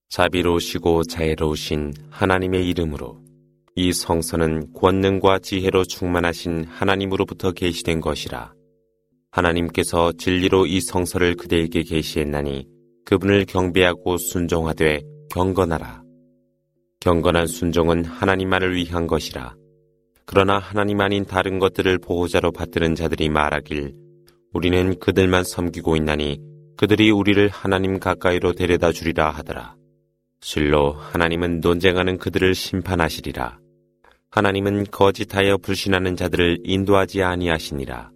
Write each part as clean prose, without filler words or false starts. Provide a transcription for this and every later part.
자비로우시고 자애로우신 하나님의 이름으로. 이 성서는 권능과 지혜로 충만하신 하나님으로부터 계시된 것이라. 하나님께서 진리로 이 성서를 그대에게 계시했나니 그분을 경배하고 순종하되 경건하라. 경건한 순종은 하나님만을 위한 것이라. 그러나 하나님 아닌 다른 것들을 보호자로 받드는 자들이 말하길 우리는 그들만 섬기고 있나니 그들이 우리를 하나님 가까이로 데려다 주리라 하더라. 실로 하나님은 논쟁하는 그들을 심판하시리라. 하나님은 거짓하여 불신하는 자들을 인도하지 아니하시니라.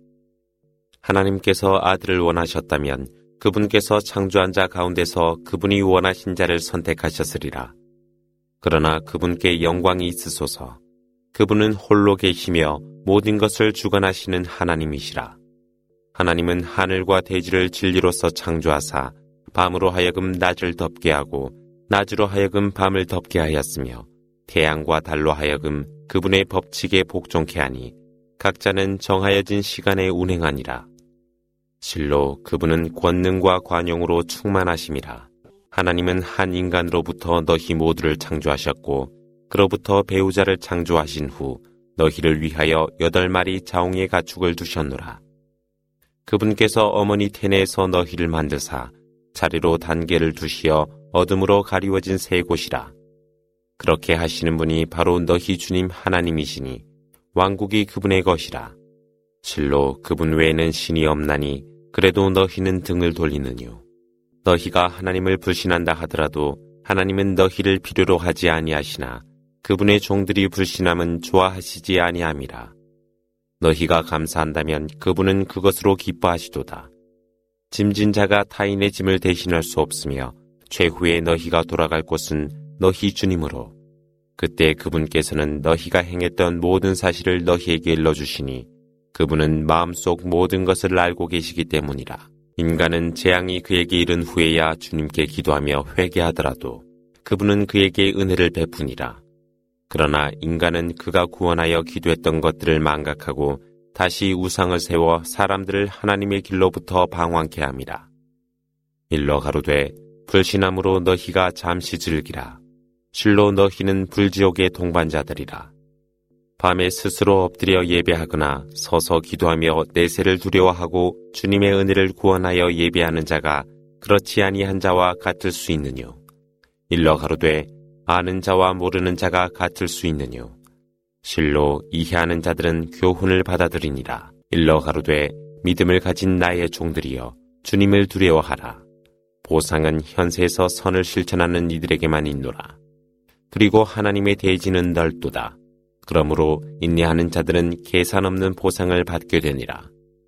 하나님께서 아들을 원하셨다면 그분께서 창조한 자 가운데서 그분이 원하신 자를 선택하셨으리라. 그러나 그분께 영광이 있으소서. 그분은 홀로 계시며 모든 것을 주관하시는 하나님이시라. 하나님은 하늘과 대지를 진리로서 창조하사 밤으로 하여금 낮을 덮게 하고 낮으로 하여금 밤을 덮게 하였으며 태양과 달로 하여금 그분의 법칙에 복종케 하니 각자는 정하여진 시간에 운행하니라. 실로 그분은 권능과 관용으로 충만하심이라. 하나님은 한 인간으로부터 너희 모두를 창조하셨고 그로부터 배우자를 창조하신 후 너희를 위하여 8마리 자웅의 가축을 두셨노라. 그분께서 어머니 태내에서 너희를 만드사 자리로 단계를 두시어 어둠으로 가리워진 세 곳이라. 그렇게 하시는 분이 바로 너희 주님 하나님이시니 왕국이 그분의 것이라. 실로 그분 외에는 신이 없나니 그래도 너희는 등을 돌리느뇨. 너희가 하나님을 불신한다 하더라도 하나님은 너희를 필요로 하지 아니하시나 그분의 종들이 불신함은 좋아하시지 아니함이라. 너희가 감사한다면 그분은 그것으로 기뻐하시도다. 짐진 자가 타인의 짐을 대신할 수 없으며 최후에 너희가 돌아갈 곳은 너희 주님으로. 그때 그분께서는 너희가 행했던 모든 사실을 너희에게 일러주시니 그분은 마음속 모든 것을 알고 계시기 때문이라. 인간은 재앙이 그에게 이른 후에야 주님께 기도하며 회개하더라도 그분은 그에게 은혜를 베푸니라. 그러나 인간은 그가 구원하여 기도했던 것들을 망각하고 다시 우상을 세워 사람들을 하나님의 길로부터 방황케 함이라. 일러 가로되 불신함으로 너희가 잠시 즐기라. 실로 너희는 불지옥의 동반자들이라. 밤에 스스로 엎드려 예배하거나 서서 기도하며 내세를 두려워하고 주님의 은혜를 구원하여 예배하는 자가 그렇지 아니한 자와 같을 수 있느뇨. 일러 가로되 아는 자와 모르는 자가 같을 수 있느뇨. 실로 이해하는 자들은 교훈을 받아들이니라. 일러 가로되 믿음을 가진 나의 종들이여 주님을 두려워하라. 보상은 현세에서 선을 실천하는 이들에게만 있노라. 그리고 하나님의 대지는 넓도다. 그러므로 인내하는 자들은 계산 없는 보상을 받게 되니라.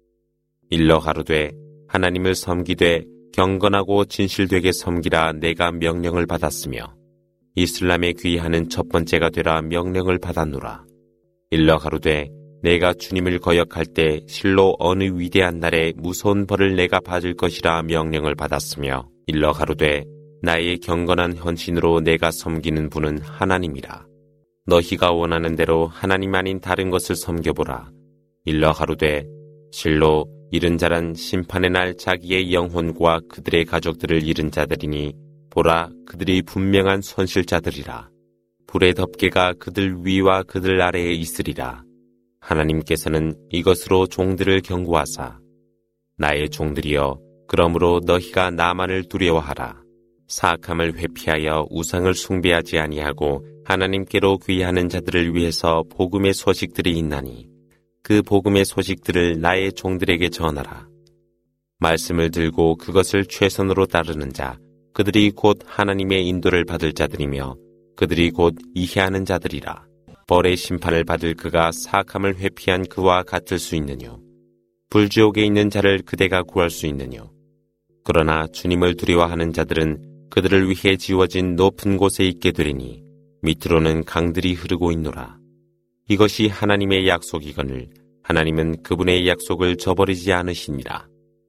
일러 가로되 하나님을 섬기되 경건하고 진실되게 섬기라 내가 명령을 받았으며 이슬람에 귀하는 첫 번째가 되라 명령을 받았노라. 일러 가로되 내가 주님을 거역할 때 실로 어느 위대한 날에 무서운 벌을 내가 받을 것이라 명령을 받았으며 일러 가로되 나의 경건한 헌신으로 내가 섬기는 분은 하나님이라. 너희가 원하는 대로 하나님 아닌 다른 것을 섬겨보라. 일러 가로되 실로 잃은 자란 심판의 날 자기의 영혼과 그들의 가족들을 잃은 자들이니 보라 그들이 분명한 손실자들이라. 불의 덮개가 그들 위와 그들 아래에 있으리라. 하나님께서는 이것으로 종들을 경고하사 나의 종들이여 그러므로 너희가 나만을 두려워하라. 사악함을 회피하여 우상을 숭배하지 아니하고 하나님께로 귀하는 자들을 위해서 복음의 소식들이 있나니 그 복음의 소식들을 나의 종들에게 전하라. 말씀을 들고 그것을 최선으로 따르는 자 그들이 곧 하나님의 인도를 받을 자들이며 그들이 곧 이해하는 자들이라. 벌의 심판을 받을 그가 사악함을 회피한 그와 같을 수 있느뇨. 불지옥에 있는 자를 그대가 구할 수 있느뇨. 그러나 주님을 두려워하는 자들은 그들을 위해 지어진 높은 곳에 있게 되리니 밑으로는 강들이 흐르고 있노라. 이것이 하나님의 약속이거늘 하나님은 그분의 약속을 저버리지 않으시니라.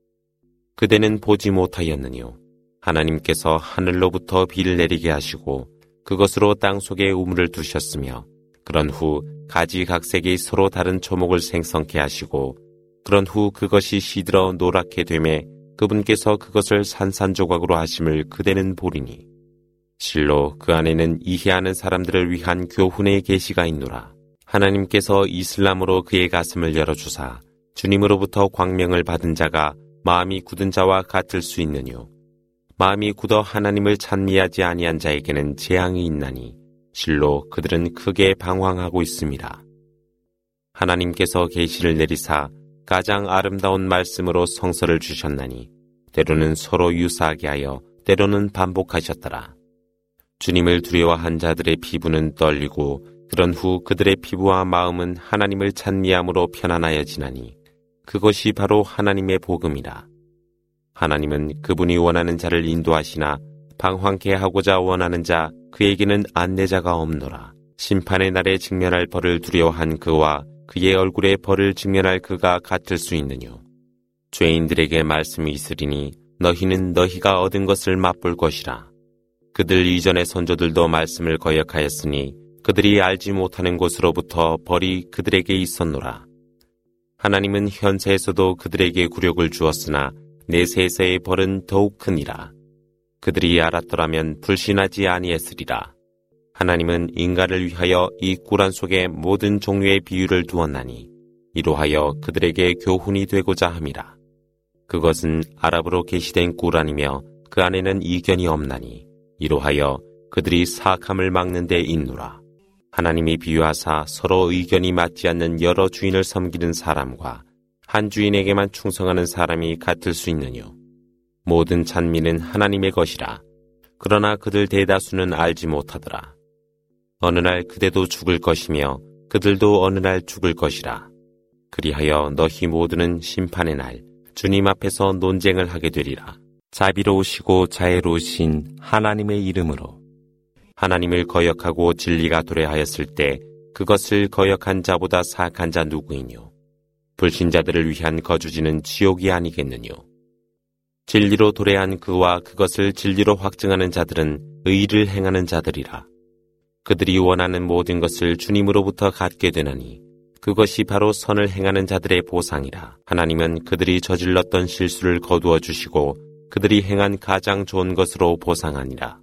그대는 보지 못하였느뇨. 하나님께서 하늘로부터 비를 내리게 하시고 그것으로 땅 속에 우물을 두셨으며 그런 후 가지각색의 서로 다른 초목을 생성케 하시고 그런 후 그것이 시들어 노랗게 되매 그분께서 그것을 산산조각으로 하심을 그대는 보리니 실로 그 안에는 이해하는 사람들을 위한 교훈의 계시가 있노라. 하나님께서 이슬람으로 그의 가슴을 열어주사 주님으로부터 광명을 받은 자가 마음이 굳은 자와 같을 수 있느뇨. 마음이 굳어 하나님을 찬미하지 아니한 자에게는 재앙이 있나니 실로 그들은 크게 방황하고 있습니다. 하나님께서 계시를 내리사 가장 아름다운 말씀으로 성서를 주셨나니 때로는 서로 유사하게 하여 때로는 반복하셨더라. 주님을 두려워한 자들의 피부는 떨리고 그런 후 그들의 피부와 마음은 하나님을 찬미함으로 편안하여지나니 그것이 바로 하나님의 복음이라. 하나님은 그분이 원하는 자를 인도하시나 방황케 하고자 원하는 자 그에게는 안내자가 없노라. 심판의 날에 직면할 벌을 두려워한 그와 그의 얼굴에 벌을 직면할 그가 같을 수 있느뇨. 죄인들에게 말씀이 있으리니 너희는 너희가 얻은 것을 맛볼 것이라. 그들 이전의 선조들도 말씀을 거역하였으니 그들이 알지 못하는 곳으로부터 벌이 그들에게 있었노라. 하나님은 현세에서도 그들에게 굴욕을 주었으나 내세에서의 벌은 더욱 크니라. 그들이 알았더라면 불신하지 아니했으리라. 하나님은 인간을 위하여 이 꾸란 속에 모든 종류의 비유를 두었나니 이로하여 그들에게 교훈이 되고자 함이라. 그것은 아랍어로 게시된 꾸란이며 그 안에는 이견이 없나니 이로하여 그들이 사악함을 막는 데 있노라. 하나님이 비유하사 서로 의견이 맞지 않는 여러 주인을 섬기는 사람과 한 주인에게만 충성하는 사람이 같을 수 있느뇨. 모든 찬미는 하나님의 것이라. 그러나 그들 대다수는 알지 못하더라. 어느 날 그대도 죽을 것이며 그들도 어느 날 죽을 것이라. 그리하여 너희 모두는 심판의 날 주님 앞에서 논쟁을 하게 되리라. 자비로우시고 자애로우신 하나님의 이름으로. 하나님을 거역하고 진리가 도래하였을 때 그것을 거역한 자보다 사악한 자 누구이뇨. 불신자들을 위한 거주지는 지옥이 아니겠느뇨. 진리로 도래한 그와 그것을 진리로 확증하는 자들은 의를 행하는 자들이라. 그들이 원하는 모든 것을 주님으로부터 갖게 되나니 그것이 바로 선을 행하는 자들의 보상이라. 하나님은 그들이 저질렀던 실수를 거두어 주시고 그들이 행한 가장 좋은 것으로 보상하니라.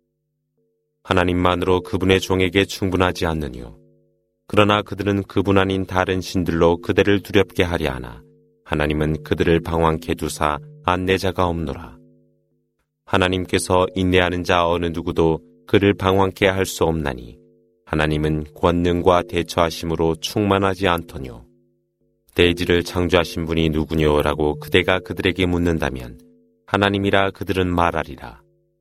하나님만으로 그분의 종에게 충분하지 않느뇨. 그러나 그들은 그분 아닌 다른 신들로 그들을 두렵게 하려 하나 하나님은 그들을 방황케 두사 안내자가 없노라. 하나님께서 인내하는 자 어느 누구도 그를 방황케 할 수 없나니 하나님은 권능과 대처하심으로 충만하지 않더뇨. 대지를 창조하신 분이 누구뇨라고 그대가 그들에게 묻는다면 하나님이라 그들은 말하리라.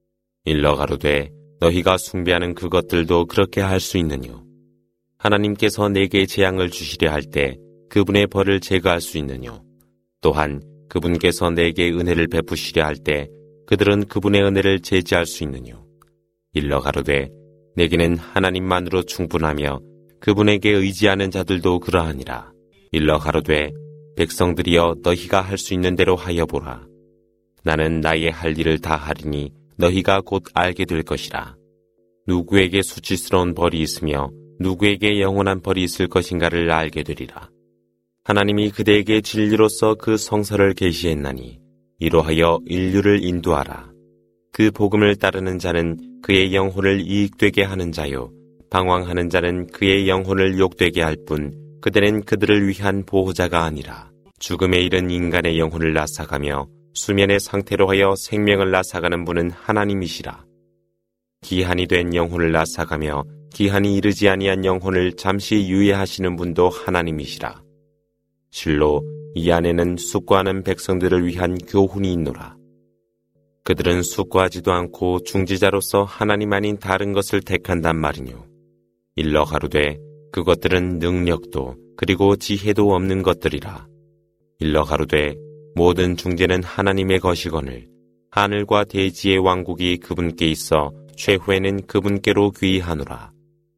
일러 가로되 너희가 숭배하는 그것들도 그렇게 할 수 있느뇨. 하나님께서 내게 재앙을 주시려 할 때 그분의 벌을 제거할 수 있느뇨. 또한 그분께서 내게 은혜를 베푸시려 할 때 그들은 그분의 은혜를 제지할 수 있느뇨. 일러 가로되 내게는 하나님만으로 충분하며 그분에게 의지하는 자들도 그러하니라. 일러 가로되 백성들이여 너희가 할 수 있는 대로 하여 보라. 나는 나의 할 일을 다 하리니 너희가 곧 알게 될 것이라. 누구에게 수치스러운 벌이 있으며 누구에게 영원한 벌이 있을 것인가를 알게 되리라. 하나님이 그대에게 진리로서 그 성서를 계시했나니 이로하여 인류를 인도하라. 그 복음을 따르는 자는 그의 영혼을 이익되게 하는 자요 방황하는 자는 그의 영혼을 욕되게 할 뿐 그들은 그들을 위한 보호자가 아니라. 죽음에 이른 인간의 영혼을 앗아가며 수면의 상태로 하여 생명을 앗아가는 분은 하나님이시라. 기한이 된 영혼을 앗아가며 기한이 이르지 아니한 영혼을 잠시 유예하시는 분도 하나님이시라. 실로 이 안에는 숙고하는 백성들을 위한 교훈이 있노라. 그들은 숙고하지도 않고 중지자로서 하나님 아닌 다른 것을 택한단 말이뇨. 일러 가로되 그것들은 능력도 그리고 지혜도 없는 것들이라. 일러 가로되 모든 중재는 하나님의 것이거늘 하늘과 대지의 왕국이 그분께 있어 최후에는 그분께로 귀의하노라.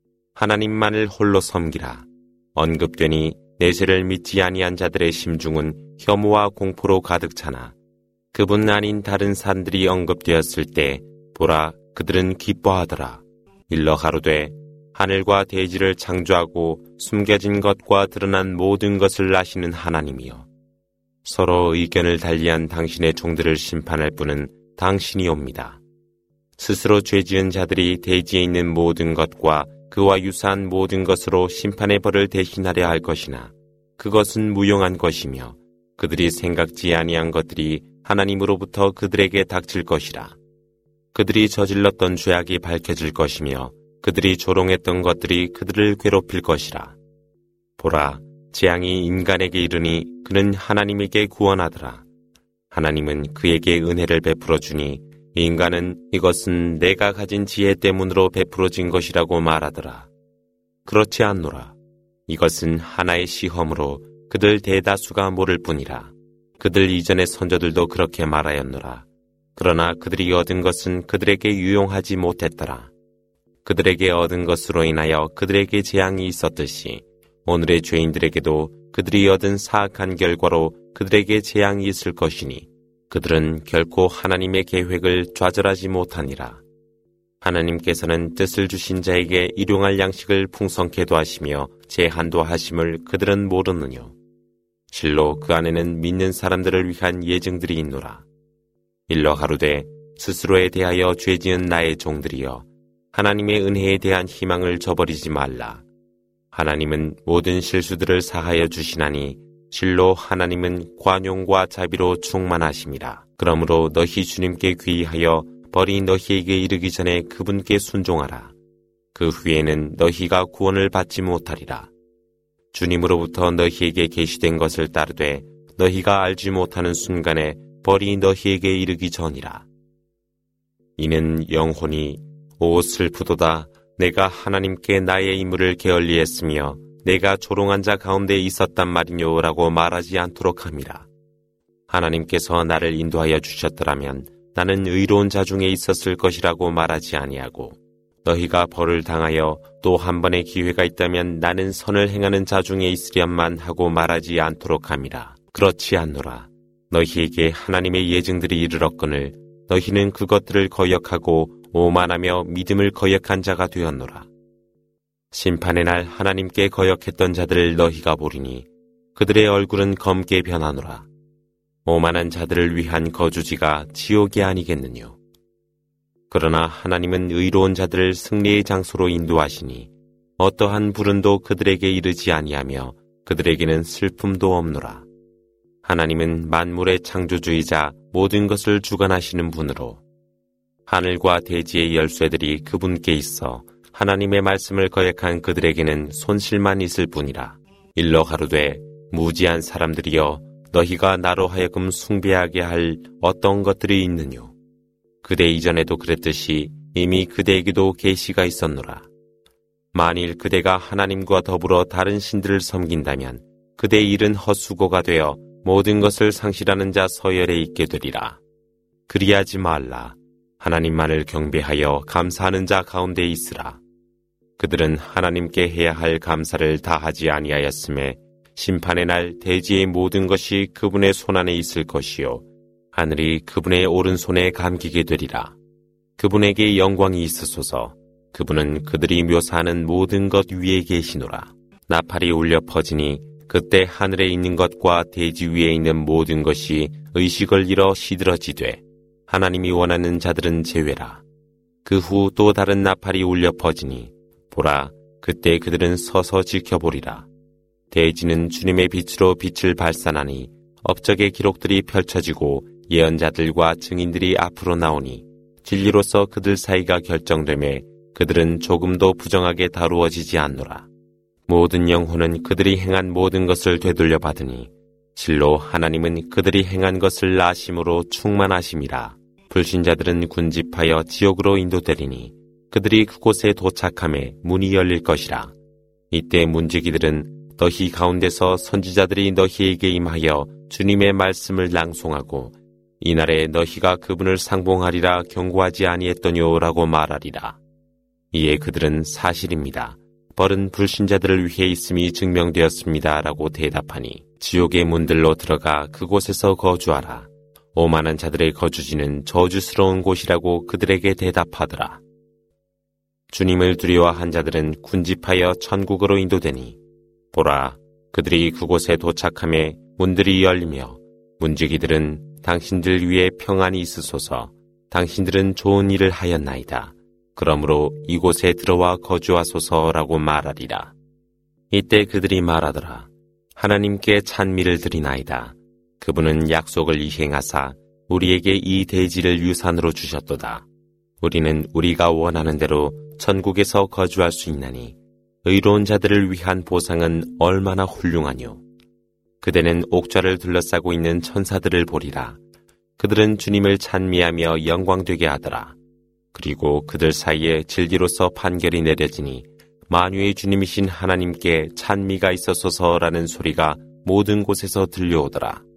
하나님만을 홀로 섬기라. 언급되니 내세를 믿지 아니한 자들의 심중은 혐오와 공포로 가득 차나 그분 아닌 다른 산들이 언급되었을 때 보라 그들은 기뻐하더라. 일러 가로되 하늘과 대지를 창조하고 숨겨진 것과 드러난 모든 것을 아시는 하나님이여 서로 의견을 달리한 당신의 종들을 심판할 분은 당신이옵니다. 스스로 죄지은 자들이 대지에 있는 모든 것과 그와 유사한 모든 것으로 심판의 벌을 대신하려 할 것이나 그것은 무용한 것이며 그들이 생각지 아니한 것들이 하나님으로부터 그들에게 닥칠 것이라. 그들이 저질렀던 죄악이 밝혀질 것이며 그들이 조롱했던 것들이 그들을 괴롭힐 것이라. 보라, 재앙이 인간에게 이르니 그는 하나님에게 구원하더라. 하나님은 그에게 은혜를 베풀어 주니 인간은 이것은 내가 가진 지혜 때문으로 베풀어진 것이라고 말하더라. 그렇지 않노라. 이것은 하나의 시험으로 그들 대다수가 모를 뿐이라. 그들 이전의 선조들도 그렇게 말하였노라. 그러나 그들이 얻은 것은 그들에게 유용하지 못했더라. 그들에게 얻은 것으로 인하여 그들에게 재앙이 있었듯이 오늘의 죄인들에게도 그들이 얻은 사악한 결과로 그들에게 재앙이 있을 것이니 그들은 결코 하나님의 계획을 좌절하지 못하니라. 하나님께서는 뜻을 주신 자에게 일용할 양식을 풍성케도 하시며 제한도 하심을 그들은 모르느뇨. 실로 그 안에는 믿는 사람들을 위한 예증들이 있노라. 일러 가로되 스스로에 대하여 죄지은 나의 종들이여 하나님의 은혜에 대한 희망을 저버리지 말라. 하나님은 모든 실수들을 사하여 주시나니 실로 하나님은 관용과 자비로 충만하심이라. 그러므로 너희 주님께 귀의하여 벌이 너희에게 이르기 전에 그분께 순종하라. 그 후에는 너희가 구원을 받지 못하리라. 주님으로부터 너희에게 계시된 것을 따르되 너희가 알지 못하는 순간에 벌이 너희에게 이르기 전이라. 이는 영혼이 오 슬프도다. 내가 하나님께 나의 임무를 게을리했으며 내가 조롱한 자 가운데 있었단 말이뇨라고 말하지 않도록 함이라. 하나님께서 나를 인도하여 주셨더라면 나는 의로운 자 중에 있었을 것이라고 말하지 아니하고 너희가 벌을 당하여 또 한 번의 기회가 있다면 나는 선을 행하는 자 중에 있으련만 하고 말하지 않도록 함이라. 그렇지 않노라. 너희에게 하나님의 예증들이 이르렀거늘 너희는 그것들을 거역하고 오만하며 믿음을 거역한 자가 되었노라. 심판의 날 하나님께 거역했던 자들을 너희가 보리니 그들의 얼굴은 검게 변하노라. 오만한 자들을 위한 거주지가 지옥이 아니겠느뇨. 그러나 하나님은 의로운 자들을 승리의 장소로 인도하시니 어떠한 불운도 그들에게 이르지 아니하며 그들에게는 슬픔도 없노라. 하나님은 만물의 창조주이자 모든 것을 주관하시는 분으로 하늘과 대지의 열쇠들이 그분께 있어 하나님의 말씀을 거역한 그들에게는 손실만 있을 뿐이라. 일러 가로되 무지한 사람들이여 너희가 나로 하여금 숭배하게 할 어떤 것들이 있느뇨. 그대 이전에도 그랬듯이 이미 그대에게도 계시가 있었노라. 만일 그대가 하나님과 더불어 다른 신들을 섬긴다면 그대의 일은 헛수고가 되어 모든 것을 상실하는 자 서열에 있게 되리라. 그리하지 말라. 하나님만을 경배하여 감사하는 자 가운데 있으라. 그들은 하나님께 해야 할 감사를 다하지 아니하였음에 심판의 날 대지의 모든 것이 그분의 손안에 있을 것이요 하늘이 그분의 오른손에 감기게 되리라. 그분에게 영광이 있으소서. 그분은 그들이 묘사하는 모든 것 위에 계시노라. 나팔이 울려 퍼지니 그때 하늘에 있는 것과 대지 위에 있는 모든 것이 의식을 잃어 시들어지되 하나님이 원하는 자들은 제외라. 그 후 또 다른 나팔이 울려 퍼지니 보라, 그때 그들은 서서 지켜보리라. 대지는 주님의 빛으로 빛을 발산하니 업적의 기록들이 펼쳐지고 예언자들과 증인들이 앞으로 나오니 진리로서 그들 사이가 결정되매 그들은 조금도 부정하게 다루어지지 않노라. 모든 영혼은 그들이 행한 모든 것을 되돌려 받으니 실로 하나님은 그들이 행한 것을 아심으로 충만하심이라. 불신자들은 군집하여 지옥으로 인도되리니 그들이 그곳에 도착함에 문이 열릴 것이라. 이때 문지기들은 너희 가운데서 선지자들이 너희에게 임하여 주님의 말씀을 낭송하고 이날에 너희가 그분을 상봉하리라 경고하지 아니했더뇨라고 말하리라. 이에 그들은 사실입니다. 벌은 불신자들을 위해 있음이 증명되었습니다. 라고 대답하니 지옥의 문들로 들어가 그곳에서 거주하라. 오만한 자들의 거주지는 저주스러운 곳이라고 그들에게 대답하더라. 주님을 두려워한 자들은 군집하여 천국으로 인도되니 보라, 그들이 그곳에 도착함에 문들이 열리며 문지기들은 당신들 위에 평안이 있으소서, 당신들은 좋은 일을 하였나이다. 그러므로 이곳에 들어와 거주하소서라고 말하리라. 이때 그들이 말하더라. 하나님께 찬미를 드리나이다. 그분은 약속을 이행하사 우리에게 이 대지를 유산으로 주셨도다. 우리는 우리가 원하는 대로 천국에서 거주할 수 있나니 의로운 자들을 위한 보상은 얼마나 훌륭하뇨. 그대는 옥좌를 둘러싸고 있는 천사들을 보리라. 그들은 주님을 찬미하며 영광되게 하더라. 그리고 그들 사이에 진리로서 판결이 내려지니 만유의 주님이신 하나님께 찬미가 있어서라는 소리가 모든 곳에서 들려오더라.